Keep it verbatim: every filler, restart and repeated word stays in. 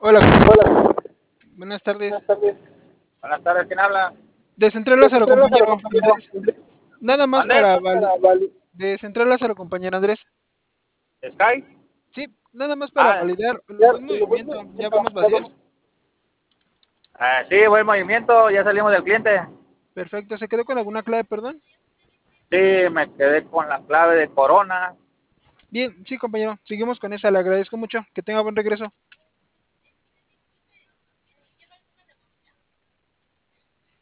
Hola, Hola, buenas tardes. buenas tardes. Buenas tardes, ¿quién habla? De Central De Lázaro, Central Lázaro, compañero compañero. Andrés. Nada más ¿Mande? para Más val- para vali- de Central Lázaro, compañero Andrés. ¿Sky? Sí, nada más para Ah, validar el ya, buen lo voy movimiento. ¿Ya movimiento, vamos ya vacíos? vamos. Ah, sí, buen movimiento, ya salimos del cliente. Perfecto. ¿Se quedó con alguna clave, perdón? Sí, me quedé con la clave de Corona. Bien, sí, compañero. Seguimos con esa. Le agradezco mucho. Que tenga buen regreso.